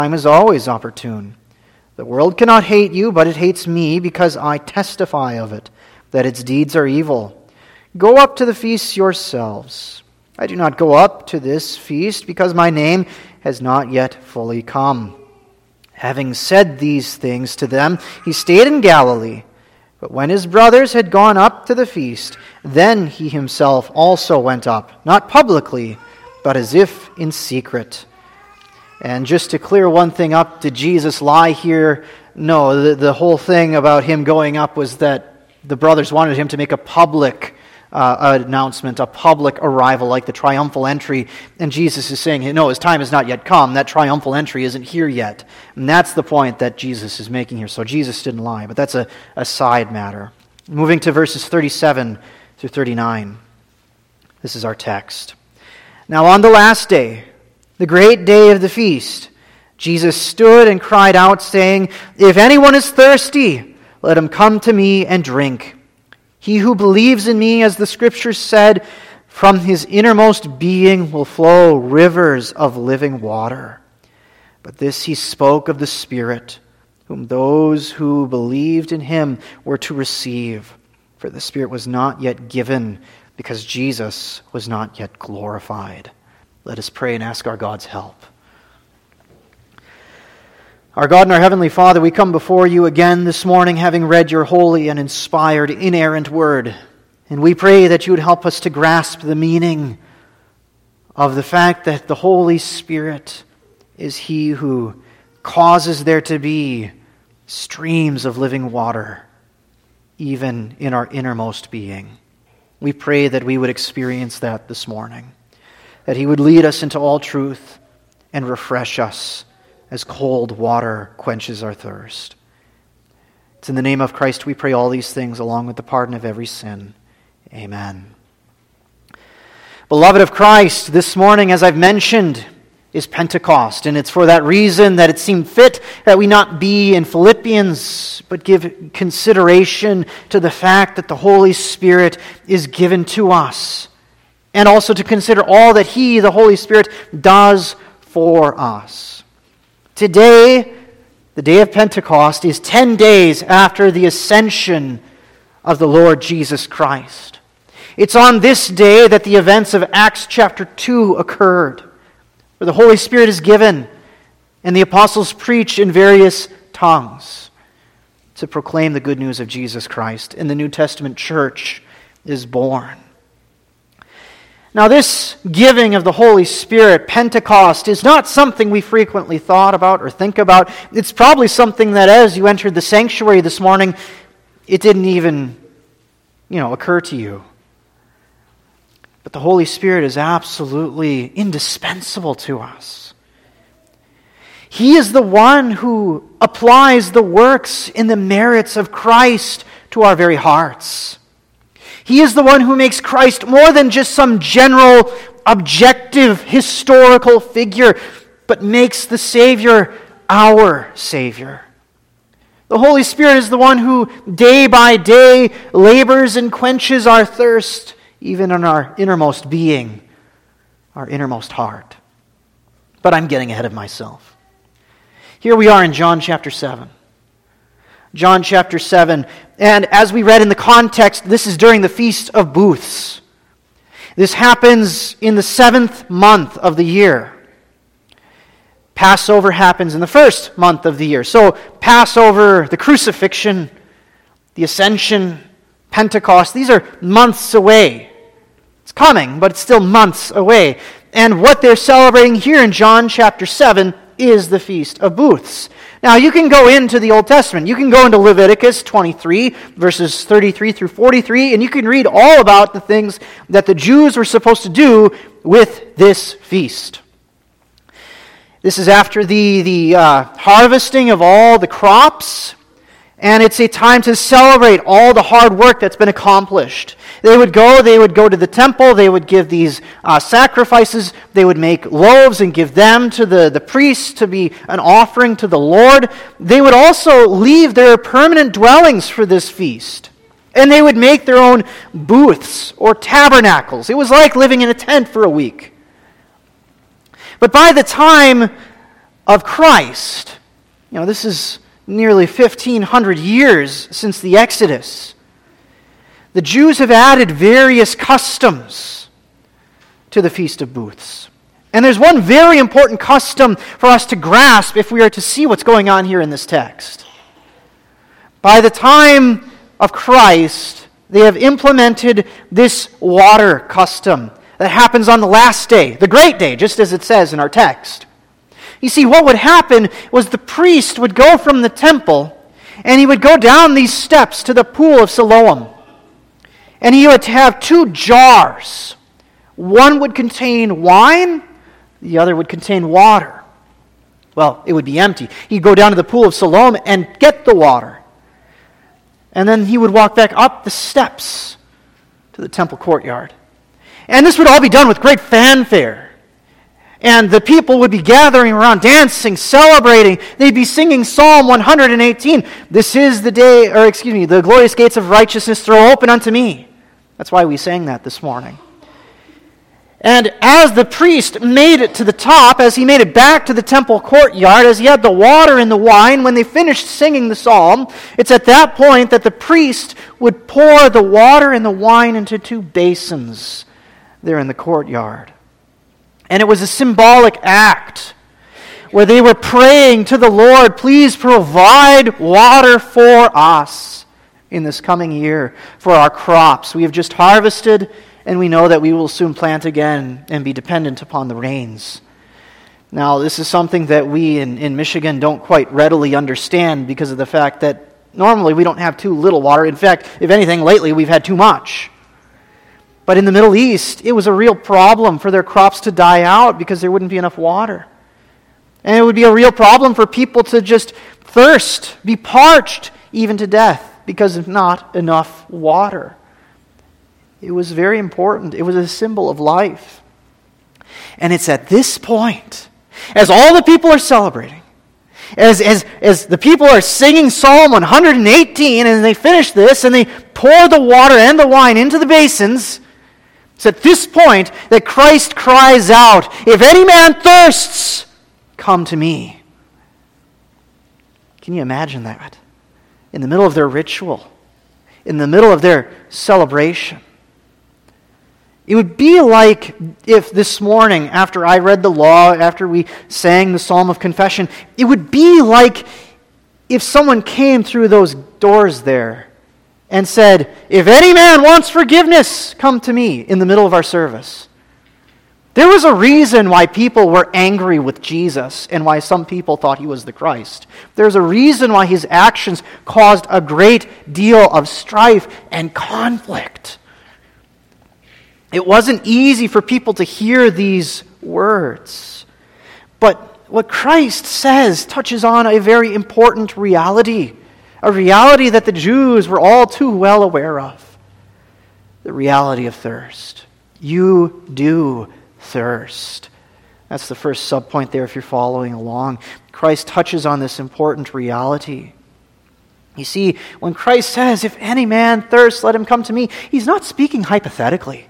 time is always opportune. The world cannot hate you, but it hates me because I testify of it, that its deeds are evil. Go up to the feast yourselves. I do not go up to this feast because my name has not yet fully come." Having said these things to them, he stayed in Galilee. But when his brothers had gone up to the feast, then he himself also went up, not publicly, but as if in secret. And just to clear one thing up, did Jesus lie here? No, the whole thing about him going up was that the brothers wanted him to make a public announcement, a public arrival, like the triumphal entry. And Jesus is saying, no, his time has not yet come. That triumphal entry isn't here yet. And that's the point that Jesus is making here. So Jesus didn't lie, but that's a side matter. Moving to verses 37 through 39. This is our text. "Now on the last day, the great day of the feast, Jesus stood and cried out, saying, 'If anyone is thirsty, let him come to me and drink. He who believes in me, as the Scriptures said, from his innermost being will flow rivers of living water.' But this he spoke of the Spirit, whom those who believed in him were to receive. For the Spirit was not yet given, because Jesus was not yet glorified." Let us pray and ask our God's help. Our God and our Heavenly Father, we come before you again this morning, having read your holy and inspired, inerrant word. And we pray that you would help us to grasp the meaning of the fact that the Holy Spirit is he who causes there to be streams of living water, even in our innermost being. We pray that we would experience that this morning, that he would lead us into all truth and refresh us as cold water quenches our thirst. It's in the name of Christ we pray all these things, along with the pardon of every sin. Amen. Beloved of Christ, this morning, as I've mentioned, is Pentecost, and it's for that reason that it seemed fit that we not be in Philippians, but give consideration to the fact that the Holy Spirit is given to us, and also to consider all that He, the Holy Spirit, does for us. Today, the day of Pentecost, is 10 days after the ascension of the Lord Jesus Christ. It's on this day that the events of Acts chapter 2 occurred, where the Holy Spirit is given and the apostles preach in various tongues to proclaim the good news of Jesus Christ, and the New Testament church is born. Now, this giving of the Holy Spirit, Pentecost, is not something we frequently thought about or think about. It's probably something that as you entered the sanctuary this morning, it didn't even, occur to you. But the Holy Spirit is absolutely indispensable to us. He is the one who applies the works and the merits of Christ to our very hearts. He is the one who makes Christ more than just some general, objective, historical figure, but makes the Savior our Savior. The Holy Spirit is the one who day by day labors and quenches our thirst, even in our innermost being, our innermost heart. But I'm getting ahead of myself. Here we are in John chapter 7. John chapter 7. And as we read in the context, this is during the Feast of Booths. This happens in the 7th month of the year. Passover happens in the 1st month of the year. So Passover, the crucifixion, the ascension, Pentecost, these are months away. It's coming, but it's still months away. And what they're celebrating here in John chapter 7 is the Feast of Booths. Now, you can go into the Old Testament. You can go into Leviticus 23, verses 33 through 43, and you can read all about the things that the Jews were supposed to do with this feast. This is after the harvesting of all the crops, and it's a time to celebrate all the hard work that's been accomplished. They would go to the temple, they would give these sacrifices, they would make loaves and give them to the priests to be an offering to the Lord. They would also leave their permanent dwellings for this feast. And they would make their own booths or tabernacles. It was like living in a tent for a week. But by the time of Christ, this is nearly 1,500 years since the Exodus, the Jews have added various customs to the Feast of Booths. And there's one very important custom for us to grasp if we are to see what's going on here in this text. By the time of Christ, they have implemented this water custom that happens on the last day, the great day, just as it says in our text. You see, what would happen was the priest would go from the temple and he would go down these steps to the pool of Siloam. And he would have 2 jars. One would contain wine, the other would contain water. Well, it would be empty. He'd go down to the pool of Siloam and get the water. And then he would walk back up the steps to the temple courtyard. And this would all be done with great fanfare. And the people would be gathering around, dancing, celebrating. They'd be singing Psalm 118. This is the day, the glorious gates of righteousness throw open unto me. That's why we sang that this morning. And as the priest made it to the top, as he made it back to the temple courtyard, as he had the water and the wine, when they finished singing the psalm, it's at that point that the priest would pour the water and the wine into 2 basins there in the courtyard. And it was a symbolic act where they were praying to the Lord, please provide water for us in this coming year for our crops. We have just harvested, and we know that we will soon plant again and be dependent upon the rains. Now, this is something that we in Michigan don't quite readily understand because of the fact that normally we don't have too little water. In fact, if anything, lately we've had too much. But in the Middle East, it was a real problem for their crops to die out because there wouldn't be enough water. And it would be a real problem for people to just thirst, be parched even to death because of not enough water. It was very important. It was a symbol of life. And it's at this point, as all the people are celebrating, as the people are singing Psalm 118, and they finish this, and they pour the water and the wine into the basins, it's at this point that Christ cries out, if any man thirsts, come to me. Can you imagine that? In the middle of their ritual, in the middle of their celebration. It would be like if this morning, after I read the law, after we sang the Psalm of Confession, it would be like if someone came through those doors there and said, if any man wants forgiveness, come to me in the middle of our service. There was a reason why people were angry with Jesus and why some people thought he was the Christ. There's a reason why his actions caused a great deal of strife and conflict. It wasn't easy for people to hear these words. But what Christ says touches on a very important reality, a reality that the Jews were all too well aware of, the reality of thirst. You do thirst. That's the first subpoint there if you're following along. Christ touches on this important reality. You see, when Christ says, if any man thirsts, let him come to me, he's not speaking hypothetically.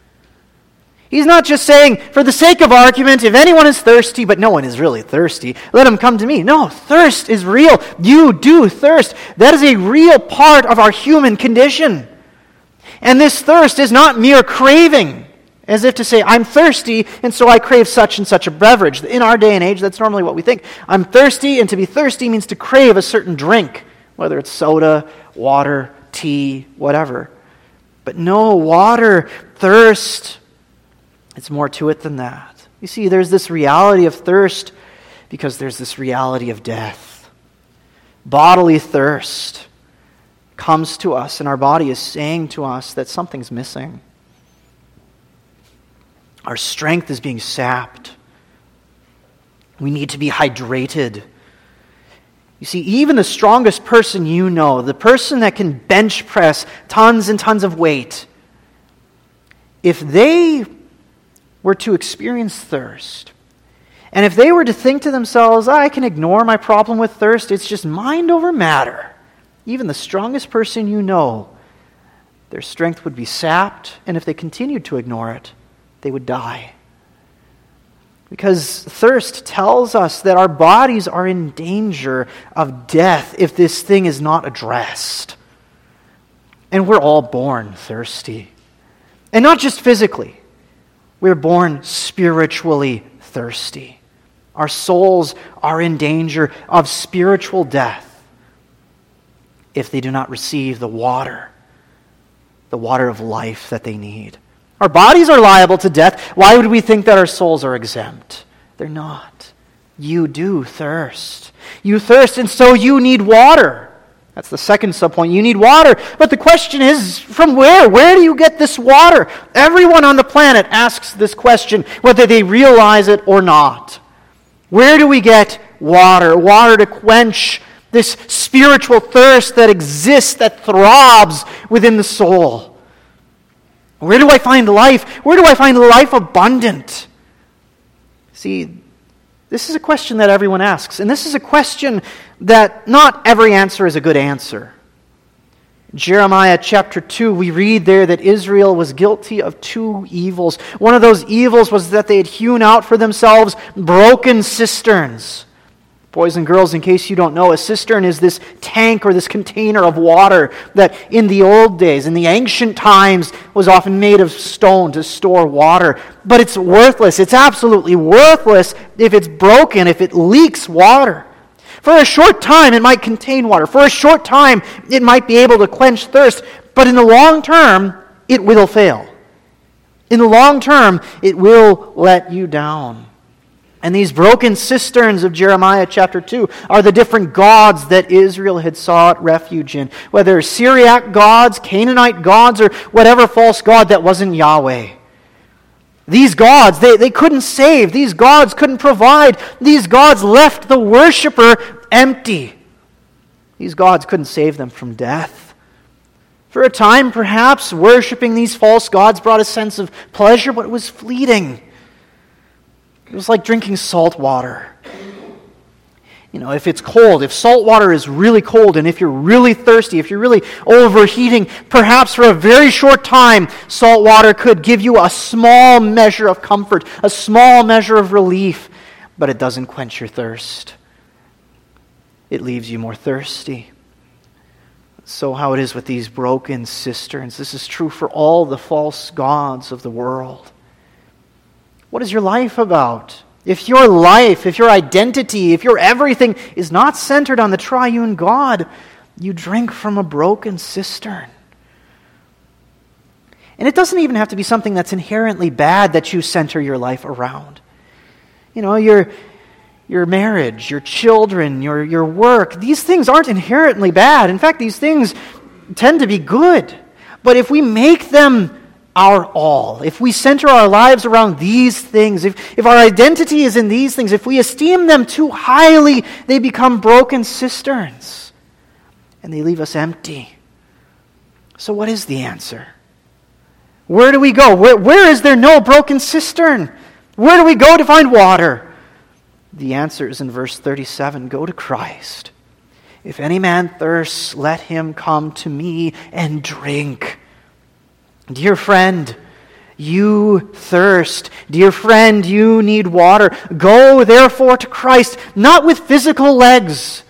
He's not just saying, for the sake of argument, if anyone is thirsty, but no one is really thirsty, let him come to me. No, thirst is real. You do thirst. That is a real part of our human condition. And this thirst is not mere craving, as if to say, I'm thirsty, and so I crave such and such a beverage. In our day and age, that's normally what we think. I'm thirsty, and to be thirsty means to crave a certain drink, whether it's soda, water, tea, whatever. But no, water, thirst, it's more to it than that. You see, there's this reality of thirst because there's this reality of death. Bodily thirst comes to us, and our body is saying to us that something's missing. Our strength is being sapped. We need to be hydrated. You see, even the strongest person you know, the person that can bench press tons and tons of weight, if they were to experience thirst, and if they were to think to themselves, I can ignore my problem with thirst, it's just mind over matter, even the strongest person you know, their strength would be sapped, and if they continued to ignore it, they would die. Because thirst tells us that our bodies are in danger of death if this thing is not addressed. And we're all born thirsty. And not just physically. We're born spiritually thirsty. Our souls are in danger of spiritual death if they do not receive the water of life that they need. Our bodies are liable to death. Why would we think that our souls are exempt? They're not. You do thirst. You thirst, and so you need water. That's the second subpoint. You need water. But the question is, from where? Where do you get this water? Everyone on the planet asks this question, whether they realize it or not. Where do we get water? Water to quench this spiritual thirst that exists, that throbs within the soul. Where do I find life? Where do I find life abundant? See, this is a question that everyone asks, and this is a question that not every answer is a good answer. Jeremiah chapter 2, we read there that Israel was guilty of two evils. One of those evils was that they had hewn out for themselves broken cisterns. Boys and girls, in case you don't know, a cistern is this tank or this container of water that in the old days, in the ancient times, was often made of stone to store water. But it's worthless. It's absolutely worthless if it's broken, if it leaks water. For a short time, it might contain water. For a short time, it might be able to quench thirst. But in the long term, it will fail. In the long term, it will let you down. And these broken cisterns of Jeremiah chapter 2 are the different gods that Israel had sought refuge in. Whether Syriac gods, Canaanite gods, or whatever false god that wasn't Yahweh. These gods, they couldn't save. These gods couldn't provide. These gods left the worshiper empty. These gods couldn't save them from death. For a time, perhaps, worshiping these false gods brought a sense of pleasure, but it was fleeting. It was like drinking salt water. You know, if it's cold, if salt water is really cold, and if you're really thirsty, if you're really overheating, perhaps for a very short time, salt water could give you a small measure of comfort, a small measure of relief, but it doesn't quench your thirst. It leaves you more thirsty. So how it is with these broken cisterns. This is true for all the false gods of the world. What is your life about? If your life, if your identity, if your everything is not centered on the triune God, you drink from a broken cistern. And it doesn't even have to be something that's inherently bad that you center your life around. You know, your marriage, your children, your work, these things aren't inherently bad. In fact, these things tend to be good. But if we make them our all, if we center our lives around these things, if our identity is in these things, if we esteem them too highly, they become broken cisterns and they leave us empty. So what is the answer? Where do we go? Where is there no broken cistern? Where do we go to find water? The answer is in verse 37. Go to Christ. If any man thirsts, let him come to me and drink. Dear friend, you thirst. Dear friend, you need water. Go therefore to Christ, not with physical legs,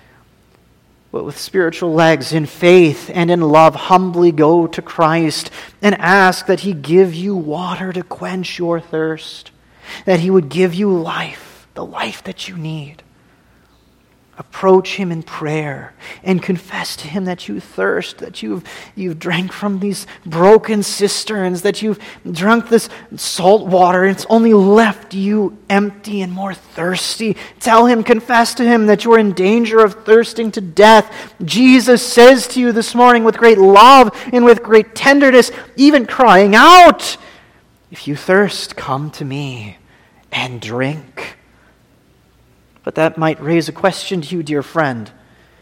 but with spiritual legs. In faith and in love, humbly go to Christ and ask that He give you water to quench your thirst, that He would give you life, the life that you need. Approach Him in prayer and confess to Him that you thirst, that you've drank from these broken cisterns, that you've drunk this salt water and it's only left you empty and more thirsty. Tell Him, confess to Him that you're in danger of thirsting to death. Jesus says to you this morning with great love and with great tenderness, even crying out, if you thirst, come to me and drink. But that might raise a question to you, dear friend.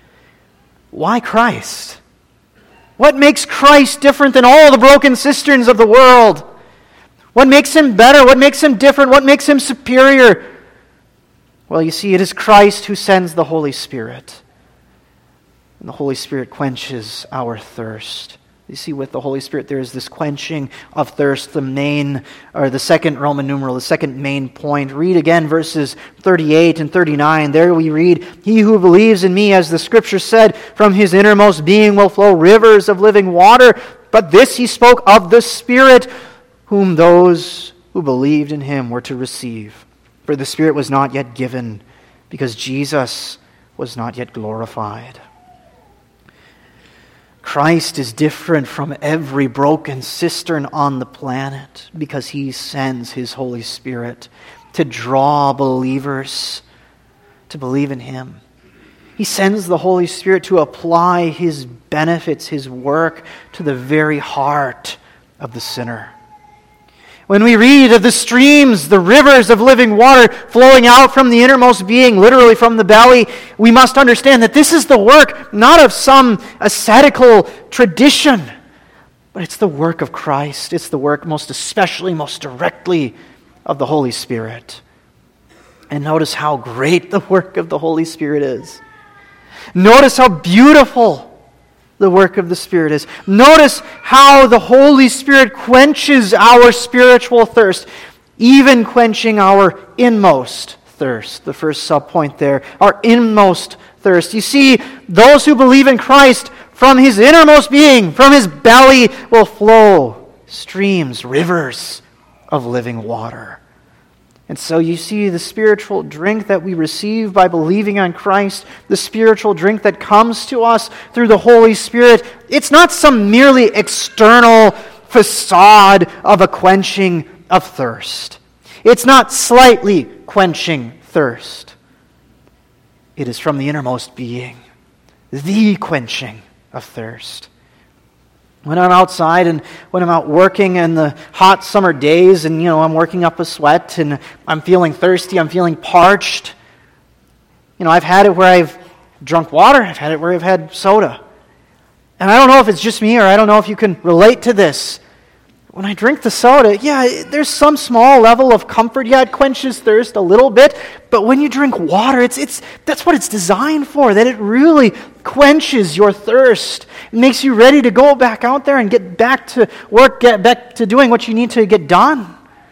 Why Christ? What makes Christ different than all the broken cisterns of the world? What makes Him better? What makes Him different? What makes Him superior? Well, you see, it is Christ who sends the Holy Spirit. And the Holy Spirit quenches our thirst. You see, with the Holy Spirit, there is this quenching of thirst, the second Roman numeral, the second main point. Read again verses 38 and 39. There we read, "He who believes in me, as the Scripture said, from his innermost being will flow rivers of living water. But this he spoke of the Spirit, whom those who believed in him were to receive. For the Spirit was not yet given, because Jesus was not yet glorified." Christ is different from every broken cistern on the planet because he sends his Holy Spirit to draw believers to believe in him. He sends the Holy Spirit to apply his benefits, his work, to the very heart of the sinner. When we read of the streams, the rivers of living water flowing out from the innermost being, literally from the belly, we must understand that this is the work not of some ascetical tradition, but it's the work of Christ. It's the work most especially, most directly of the Holy Spirit. And notice how great the work of the Holy Spirit is. Notice how beautiful the work of the Spirit is. Notice how the Holy Spirit quenches our spiritual thirst, even quenching our inmost thirst. The first subpoint there, our inmost thirst. You see, those who believe in Christ, from his innermost being, from his belly will flow streams, rivers of living water. And so you see the spiritual drink that we receive by believing on Christ, the spiritual drink that comes to us through the Holy Spirit, it's not some merely external facade of a quenching of thirst. It's not slightly quenching thirst. It is from the innermost being, the quenching of thirst. When I'm outside and when I'm out working in the hot summer days and, I'm working up a sweat and I'm feeling thirsty, I'm feeling parched. I've had it where I've drunk water, I've had it where I've had soda. And I don't know if it's just me or I don't know if you can relate to this. When I drink the soda, there's some small level of comfort. It quenches thirst a little bit. But when you drink water, that's what it's designed for, that it really quenches your thirst. It makes you ready to go back out there and get back to work, get back to doing what you need to get done.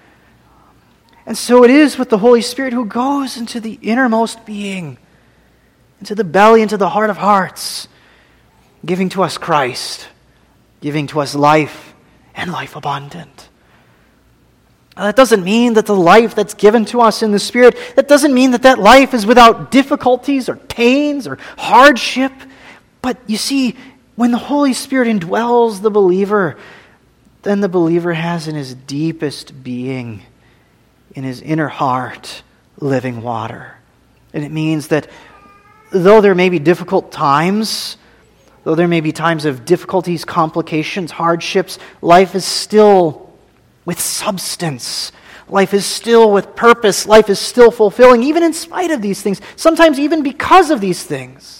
And so it is with the Holy Spirit who goes into the innermost being, into the belly, into the heart of hearts, giving to us Christ, giving to us life, and life abundant. Now, that doesn't mean that the life that's given to us in the Spirit, that doesn't mean that life is without difficulties or pains or hardship. But you see, when the Holy Spirit indwells the believer, then the believer has in his deepest being, in his inner heart, living water. And it means that though there may be difficult times, though there may be times of difficulties, complications, hardships, life is still with substance. Life is still with purpose. Life is still fulfilling, even in spite of these things, sometimes even because of these things.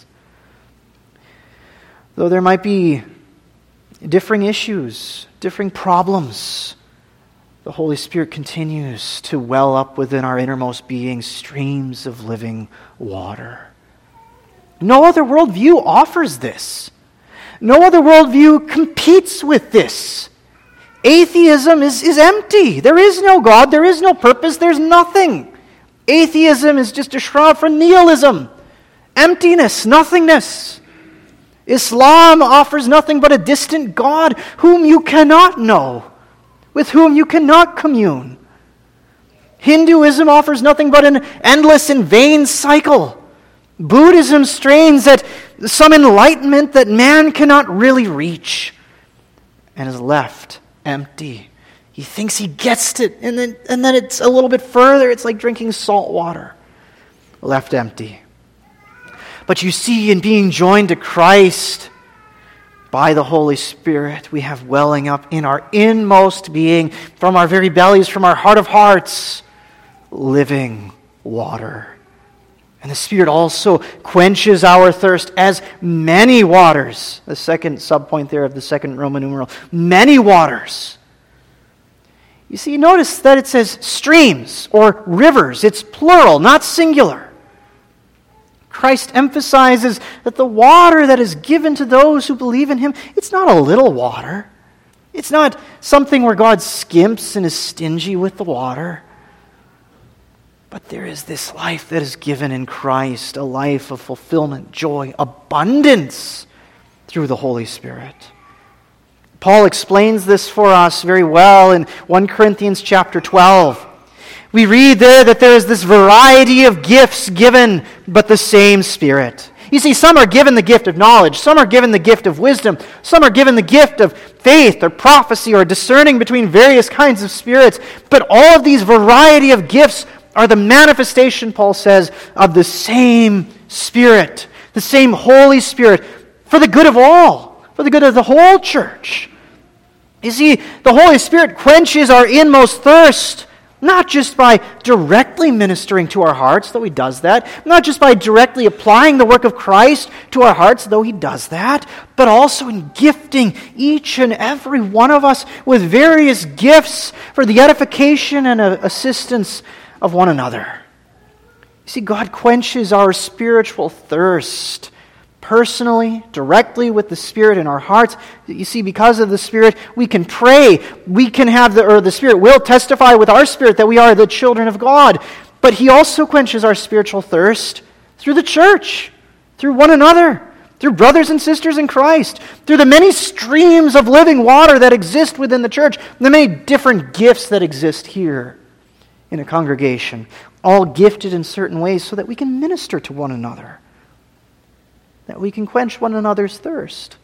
Though there might be differing issues, differing problems, the Holy Spirit continues to well up within our innermost being streams of living water. No other worldview offers this. No other worldview competes with this. Atheism is empty. There is no God. There is no purpose. There's nothing. Atheism is just a shroud for nihilism, emptiness, nothingness. Islam offers nothing but a distant God whom you cannot know, with whom you cannot commune. Hinduism offers nothing but an endless and vain cycle. Buddhism strains at some enlightenment that man cannot really reach and is left empty. He thinks he gets it, and then it's a little bit further. It's like drinking salt water, left empty. But you see, in being joined to Christ by the Holy Spirit, we have welling up in our inmost being, from our very bellies, from our heart of hearts, living water. And the Spirit also quenches our thirst as many waters. The second subpoint there of the second Roman numeral. Many waters. You see, notice that it says streams or rivers. It's plural, not singular. Christ emphasizes that the water that is given to those who believe in him, it's not a little water. It's not something where God skimps and is stingy with the water. But there is this life that is given in Christ, a life of fulfillment, joy, abundance through the Holy Spirit. Paul explains this for us very well in 1 Corinthians chapter 12. We read there that there is this variety of gifts given, but the same Spirit. You see, some are given the gift of knowledge, some are given the gift of wisdom, some are given the gift of faith or prophecy or discerning between various kinds of spirits. But all of these variety of gifts are the manifestation, Paul says, of the same Spirit, the same Holy Spirit, for the good of all, for the good of the whole church. You see, the Holy Spirit quenches our inmost thirst, not just by directly ministering to our hearts, though he does that, not just by directly applying the work of Christ to our hearts, though he does that, but also in gifting each and every one of us with various gifts for the edification and assistance of one another. You see, God quenches our spiritual thirst personally, directly with the Spirit in our hearts. You see, because of the Spirit, we can pray. We can have the Spirit will testify with our spirit that we are the children of God. But he also quenches our spiritual thirst through the church, through one another, through brothers and sisters in Christ, through the many streams of living water that exist within the church, the many different gifts that exist here in a congregation, all gifted in certain ways so that we can minister to one another, that we can quench one another's thirst.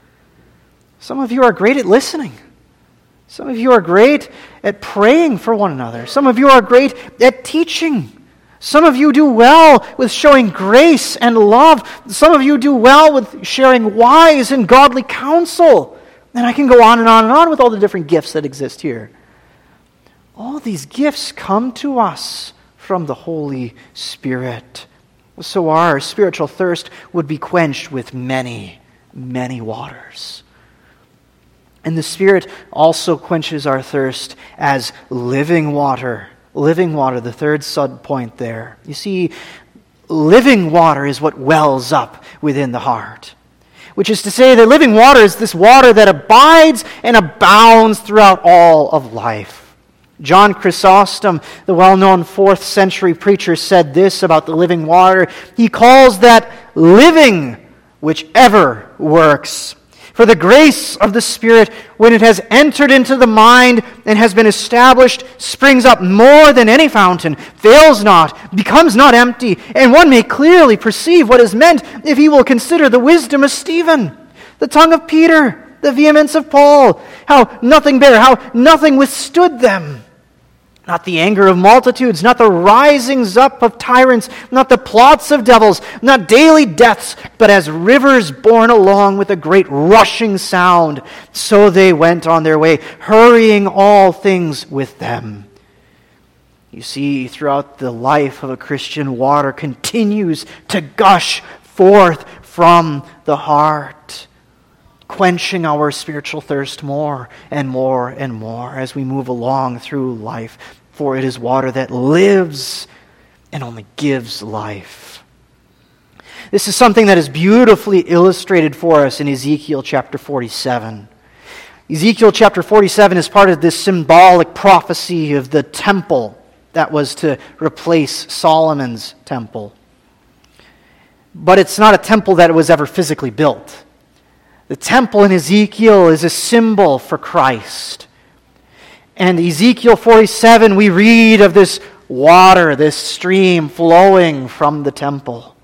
Some of you are great at listening. Some of you are great at praying for one another. Some of you are great at teaching. Some of you do well with showing grace and love. Some of you do well with sharing wise and godly counsel. And I can go on and on and on with all the different gifts that exist here. All these gifts come to us from the Holy Spirit. So our spiritual thirst would be quenched with many, many waters. And the Spirit also quenches our thirst as living water. Living water, the third sub-point there. You see, living water is what wells up within the heart. Which is to say that living water is this water that abides and abounds throughout all of life. John Chrysostom, the well-known 4th century preacher, said this about the living water. He calls that living which ever works. For the grace of the Spirit, when it has entered into the mind and has been established, springs up more than any fountain, fails not, becomes not empty, and one may clearly perceive what is meant if he will consider the wisdom of Stephen, the tongue of Peter, the vehemence of Paul, how nothing withstood them. Not the anger of multitudes, not the risings up of tyrants, not the plots of devils, not daily deaths, but as rivers borne along with a great rushing sound, so they went on their way, hurrying all things with them. You see, throughout the life of a Christian, water continues to gush forth from the heart, quenching our spiritual thirst more and more and more as we move along through life. For it is water that lives and only gives life. This is something that is beautifully illustrated for us in Ezekiel chapter 47. Ezekiel chapter 47 is part of this symbolic prophecy of the temple that was to replace Solomon's temple. But it's not a temple that was ever physically built. The temple in Ezekiel is a symbol for Christ. And Ezekiel 47, we read of this water, this stream flowing from the temple.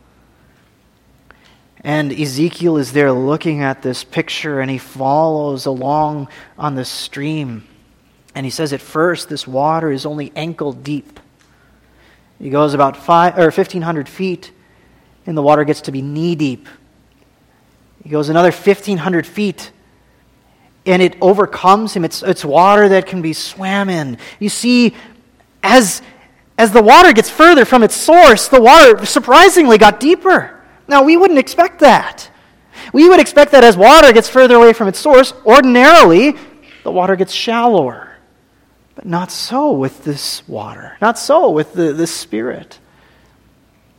And Ezekiel is there looking at this picture, and he follows along on the stream. And he says at first this water is only ankle deep. He goes about 1,500 feet, and the water gets to be knee deep. He goes another 1,500 feet, and it overcomes him. It's water that can be swam in. You see, as the water gets further from its source, the water surprisingly got deeper. Now, we wouldn't expect that. We would expect that as water gets further away from its source, ordinarily, the water gets shallower. But not so with this water. Not so with the Spirit.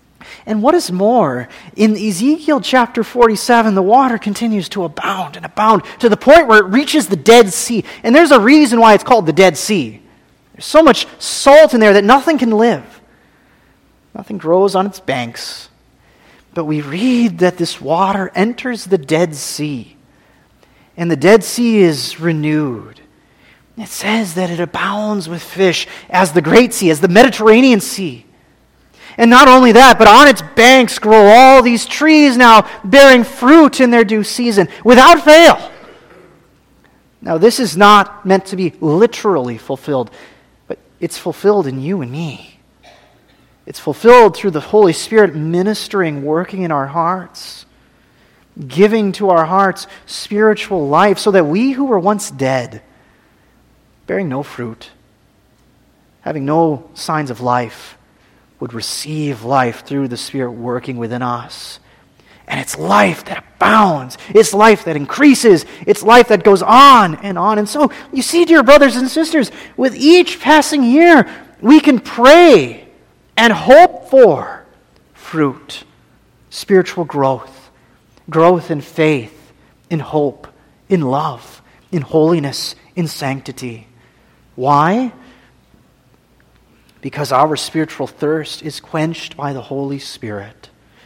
And what is more, in Ezekiel chapter 47, the water continues to abound and abound to the point where it reaches the Dead Sea. And there's a reason why it's called the Dead Sea. There's so much salt in there that nothing can live. Nothing grows on its banks. But we read that this water enters the Dead Sea. And the Dead Sea is renewed. It says that it abounds with fish as the Great Sea, as the Mediterranean Sea. And not only that, but on its banks grow all these trees now bearing fruit in their due season without fail. Now, this is not meant to be literally fulfilled, but it's fulfilled in you and me. It's fulfilled through the Holy Spirit ministering, working in our hearts, giving to our hearts spiritual life so that we who were once dead, bearing no fruit, having no signs of life, would receive life through the Spirit working within us. And it's life that abounds. It's life that increases. It's life that goes on and on. And so, you see, dear brothers and sisters, with each passing year, we can pray and hope for fruit, spiritual growth, growth in faith, in hope, in love, in holiness, in sanctity. Why? Because our spiritual thirst is quenched by the Holy Spirit.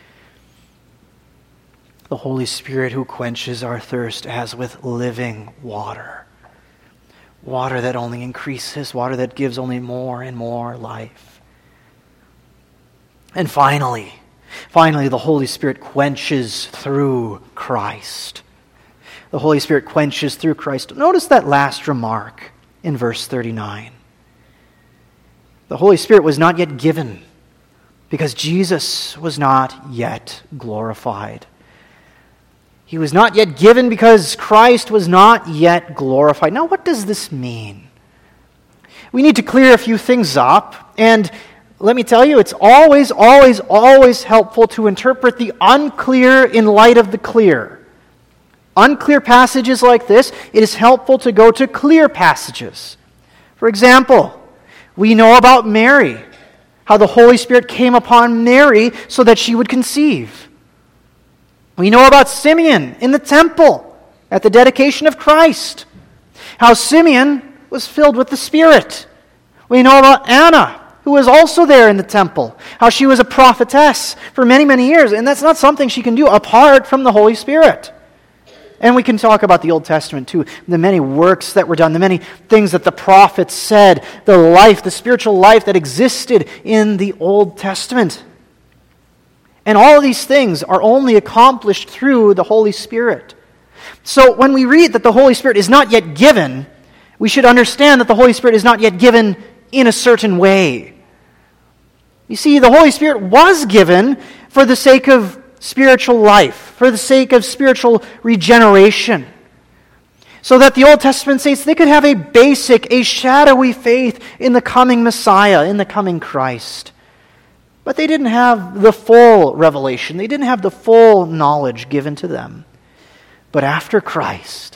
The Holy Spirit who quenches our thirst as with living water. Water that only increases, water that gives only more and more life. And finally, the Holy Spirit quenches through Christ. The Holy Spirit quenches through Christ. Notice that last remark in verse 39. The Holy Spirit was not yet given because Jesus was not yet glorified. He was not yet given because Christ was not yet glorified. Now, what does this mean? We need to clear a few things up, and let me tell you, it's always helpful to interpret the unclear in light of the clear. Unclear passages like this, it is helpful to go to clear passages. For example, we know about Mary, how the Holy Spirit came upon Mary so that she would conceive. We know about Simeon in the temple at the dedication of Christ, how Simeon was filled with the Spirit. We know about Anna, who was also there in the temple, how she was a prophetess for many, many years, and that's not something she can do apart from the Holy Spirit. And we can talk about the Old Testament too, the many works that were done, the many things that the prophets said, the life, the spiritual life that existed in the Old Testament. And all of these things are only accomplished through the Holy Spirit. So when we read that the Holy Spirit is not yet given, we should understand that the Holy Spirit is not yet given in a certain way. You see, the Holy Spirit was given for the sake of spiritual life, for the sake of spiritual regeneration, so that the Old Testament saints, they could have a basic, a shadowy faith in the coming Messiah, in the coming Christ. But they didn't have the full revelation. They didn't have the full knowledge given to them. But after Christ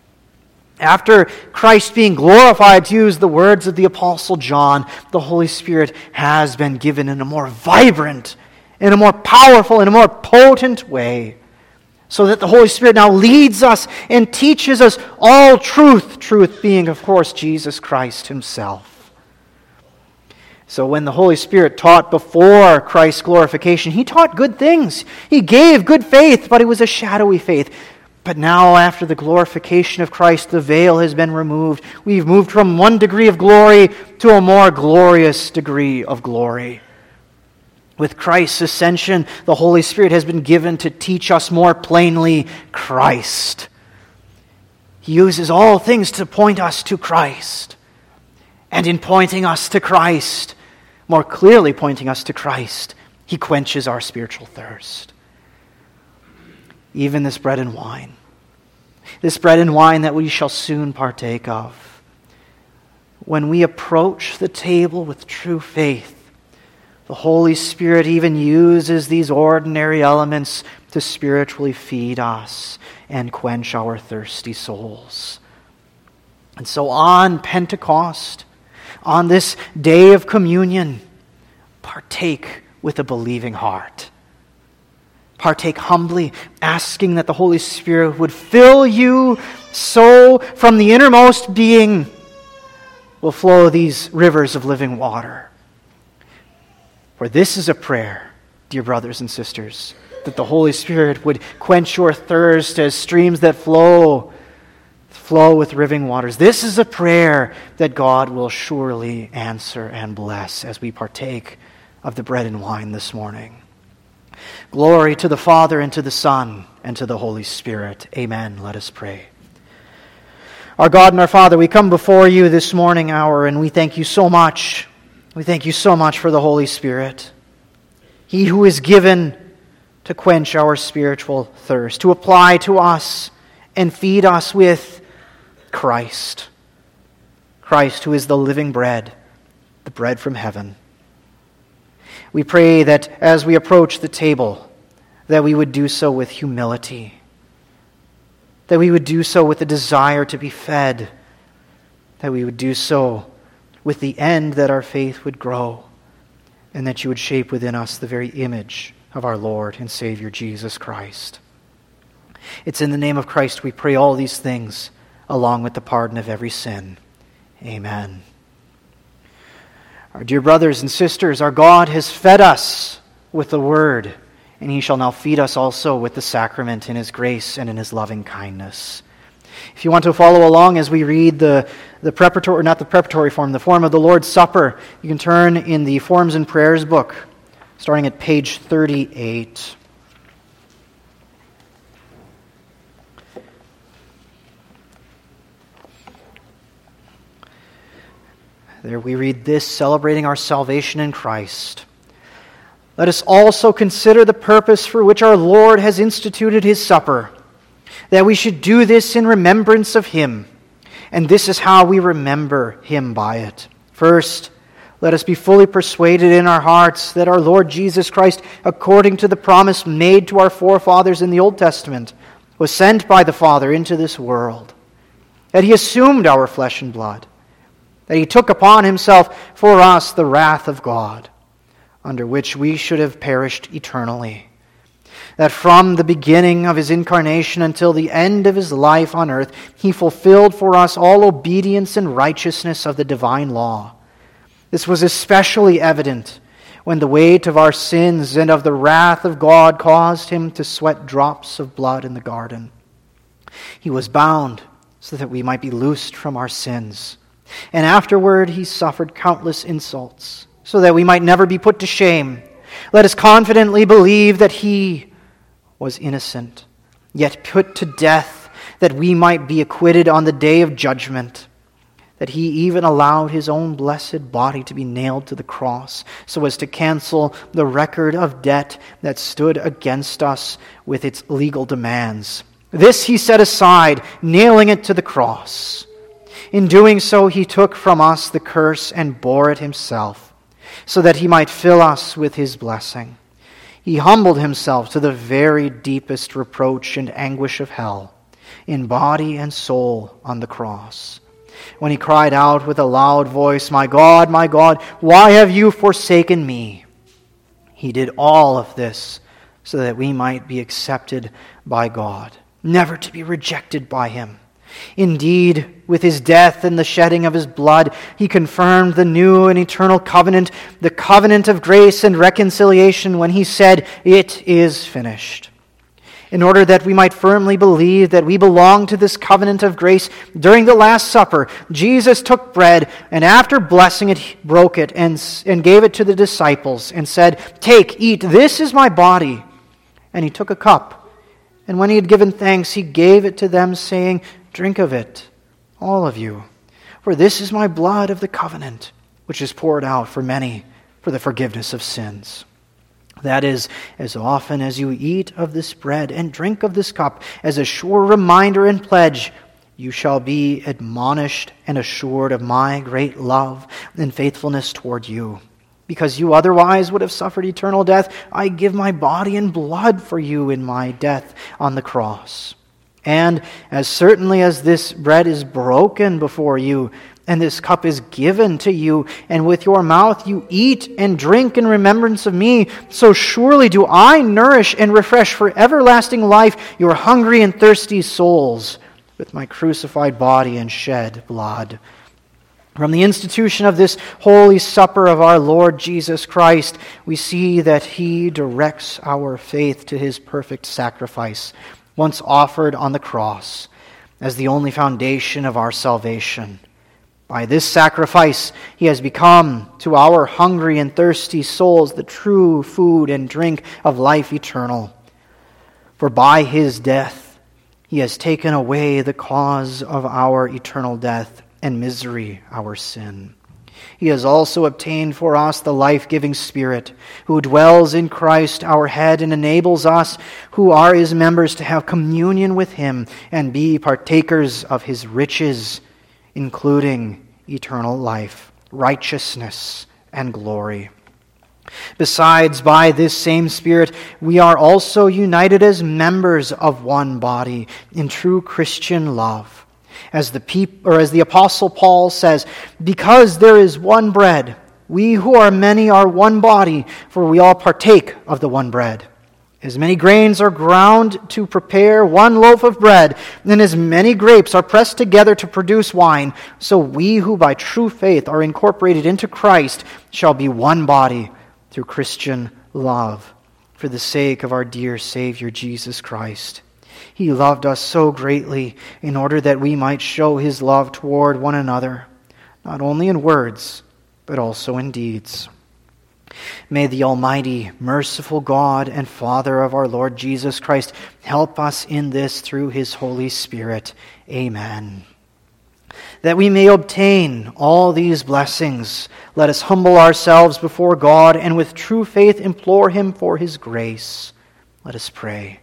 being glorified, to use the words of the Apostle John, the Holy Spirit has been given in a more vibrant, in a more powerful, in a more potent way, so that the Holy Spirit now leads us and teaches us all truth, truth being, of course, Jesus Christ himself. So when the Holy Spirit taught before Christ's glorification, he taught good things. He gave good faith, but it was a shadowy faith. But now, after the glorification of Christ, the veil has been removed. We've moved from one degree of glory to a more glorious degree of glory. With Christ's ascension, the Holy Spirit has been given to teach us more plainly Christ. He uses all things to point us to Christ. And in pointing us to Christ, more clearly pointing us to Christ, he quenches our spiritual thirst. Even this bread and wine that we shall soon partake of. When we approach the table with true faith, the Holy Spirit even uses these ordinary elements to spiritually feed us and quench our thirsty souls. And so on Pentecost, on this day of communion, partake with a believing heart. partake humbly, asking that the Holy Spirit would fill you so from the innermost being will flow these rivers of living water. For this is a prayer, dear brothers and sisters, that the Holy Spirit would quench your thirst as streams that flow with living waters. This is a prayer that God will surely answer and bless as we partake of the bread and wine this morning. Glory to the Father, and to the Son, and to the Holy Spirit. Amen. Let us pray. Our God and our Father, we come before you this morning hour, and we thank you so much. We thank you so much for the Holy Spirit. He who is given to quench our spiritual thirst, to apply to us and feed us with Christ. Christ, who is the living bread, the bread from heaven. We pray that as we approach the table, that we would do so with humility, that we would do so with the desire to be fed, that we would do so with the end that our faith would grow, and that you would shape within us the very image of our Lord and Savior Jesus Christ. It's in the name of Christ we pray all these things, along with the pardon of every sin. Amen. Our dear brothers and sisters, our God has fed us with the Word, and He shall now feed us also with the sacrament in His grace and in His loving kindness. If you want to follow along as we read the form of the Lord's Supper, you can turn in the Forms and Prayers book, starting at page 38. There we read this, celebrating our salvation in Christ. Let us also consider the purpose for which our Lord has instituted His supper, that we should do this in remembrance of Him. And this is how we remember Him by it. First, let us be fully persuaded in our hearts that our Lord Jesus Christ, according to the promise made to our forefathers in the Old Testament, was sent by the Father into this world, that He assumed our flesh and blood, that He took upon Himself for us the wrath of God, under which we should have perished eternally, that from the beginning of His incarnation until the end of His life on earth, He fulfilled for us all obedience and righteousness of the divine law. This was especially evident when the weight of our sins and of the wrath of God caused Him to sweat drops of blood in the garden. He was bound so that we might be loosed from our sins. And afterward He suffered countless insults, so that we might never be put to shame. Let us confidently believe that He was innocent, yet put to death, that we might be acquitted on the day of judgment. That He even allowed His own blessed body to be nailed to the cross, so as to cancel the record of debt that stood against us with its legal demands. This He set aside, nailing it to the cross. In doing so, He took from us the curse and bore it Himself, so that He might fill us with His blessing. He humbled Himself to the very deepest reproach and anguish of hell, in body and soul on the cross, when He cried out with a loud voice, my God, why have you forsaken me?" He did all of this so that we might be accepted by God, never to be rejected by Him. Indeed, with His death and the shedding of His blood, He confirmed the new and eternal covenant, the covenant of grace and reconciliation, when He said, "It is finished." In order that we might firmly believe that we belong to this covenant of grace, during the Last Supper, Jesus took bread, and after blessing it, He broke it and gave it to the disciples and said, "Take, eat, this is my body." And He took a cup, and when He had given thanks, He gave it to them, saying, "Drink of it, all of you, for this is my blood of the covenant, which is poured out for many for the forgiveness of sins. That is, as often as you eat of this bread and drink of this cup, as a sure reminder and pledge, you shall be admonished and assured of my great love and faithfulness toward you. Because you otherwise would have suffered eternal death, I give my body and blood for you in my death on the cross. And as certainly as this bread is broken before you, and this cup is given to you, and with your mouth you eat and drink in remembrance of me, so surely do I nourish and refresh for everlasting life your hungry and thirsty souls with my crucified body and shed blood. From the institution of this holy supper of our Lord Jesus Christ, we see that he directs our faith to his perfect sacrifice, once offered on the cross, as the only foundation of our salvation. By this sacrifice, he has become to our hungry and thirsty souls the true food and drink of life eternal. For by his death, he has taken away the cause of our eternal death and misery, our sin. He has also obtained for us the life-giving Spirit, who dwells in Christ our head and enables us, who are his members, to have communion with him and be partakers of his riches, including eternal life, righteousness, and glory. Besides, by this same Spirit, we are also united as members of one body in true Christian love. As the Apostle Paul says, because there is one bread, we who are many are one body, for we all partake of the one bread. As many grains are ground to prepare one loaf of bread, and as many grapes are pressed together to produce wine, so we who by true faith are incorporated into Christ shall be one body through Christian love, for the sake of our dear Savior Jesus Christ. He loved us so greatly in order that we might show his love toward one another, not only in words, but also in deeds. May the Almighty, merciful God and Father of our Lord Jesus Christ help us in this through his Holy Spirit. Amen. That we may obtain all these blessings, let us humble ourselves before God and with true faith implore him for his grace. Let us pray.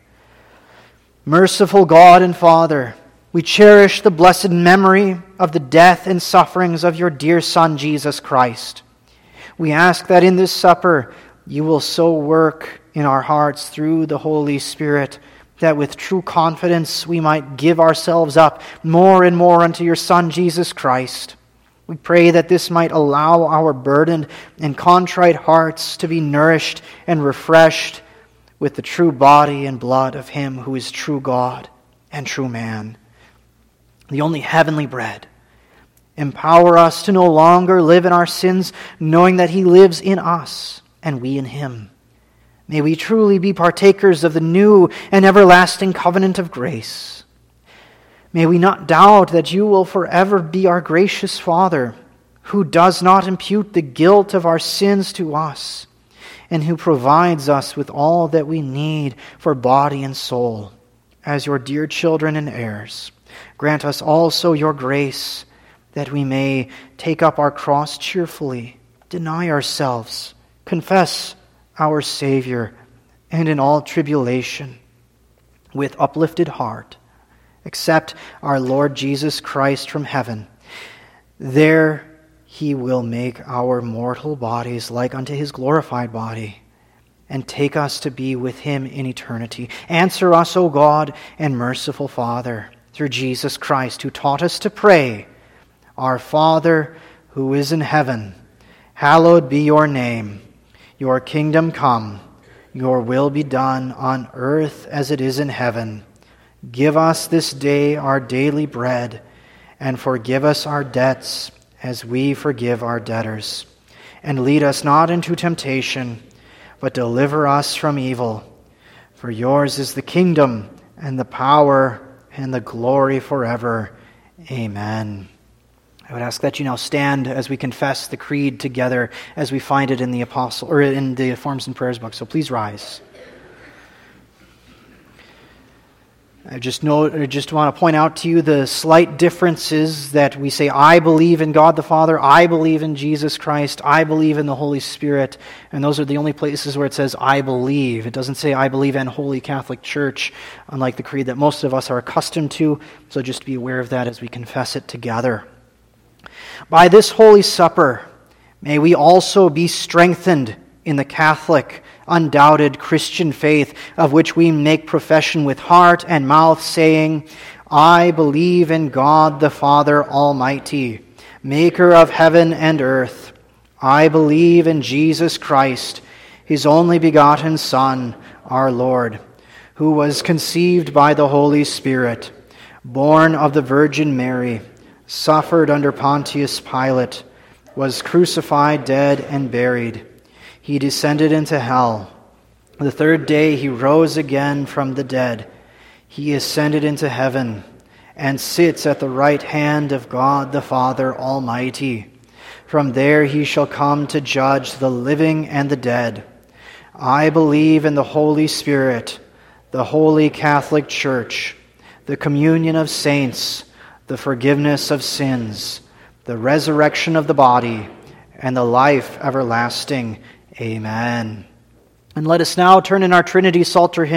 Merciful God and Father, we cherish the blessed memory of the death and sufferings of your dear Son, Jesus Christ. We ask that in this supper you will so work in our hearts through the Holy Spirit that with true confidence we might give ourselves up more and more unto your Son, Jesus Christ. We pray that this might allow our burdened and contrite hearts to be nourished and refreshed with the true body and blood of him who is true God and true man, the only heavenly bread. Empower us to no longer live in our sins, knowing that he lives in us and we in him. May we truly be partakers of the new and everlasting covenant of grace. May we not doubt that you will forever be our gracious Father, who does not impute the guilt of our sins to us, and who provides us with all that we need for body and soul. As your dear children and heirs, grant us also your grace, that we may take up our cross cheerfully, deny ourselves, confess our Savior, and in all tribulation, with uplifted heart, accept our Lord Jesus Christ from heaven. There he will make our mortal bodies like unto his glorified body, and take us to be with him in eternity. Answer us, O God and merciful Father, through Jesus Christ, who taught us to pray, Our Father, who is in heaven, hallowed be your name. Your kingdom come, your will be done on earth as it is in heaven. Give us this day our daily bread, and forgive us our debts as we forgive our debtors. And lead us not into temptation, but deliver us from evil. For yours is the kingdom, and the power, and the glory forever. Amen. I would ask that you now stand as we confess the creed together as we find it in the in the Forms and Prayers book. So please rise. I just want to point out to you the slight differences that we say, I believe in God the Father, I believe in Jesus Christ, I believe in the Holy Spirit, and those are the only places where it says, I believe. It doesn't say, I believe in Holy Catholic Church, unlike the creed that most of us are accustomed to, so just be aware of that as we confess it together. By this Holy Supper, may we also be strengthened in the Catholic, undoubted Christian faith of which we make profession with heart and mouth, saying, I believe in God the Father Almighty, maker of heaven and earth. I believe in Jesus Christ, his only begotten Son, our Lord, who was conceived by the Holy Spirit, born of the Virgin Mary, suffered under Pontius Pilate, was crucified, dead, and buried. He descended into hell. The third day he rose again from the dead. He ascended into heaven and sits at the right hand of God the Father Almighty. From there he shall come to judge the living and the dead. I believe in the Holy Spirit, the Holy Catholic Church, the communion of saints, the forgiveness of sins, the resurrection of the body, and the life everlasting. Amen. And let us now turn in our Trinity Psalter hymn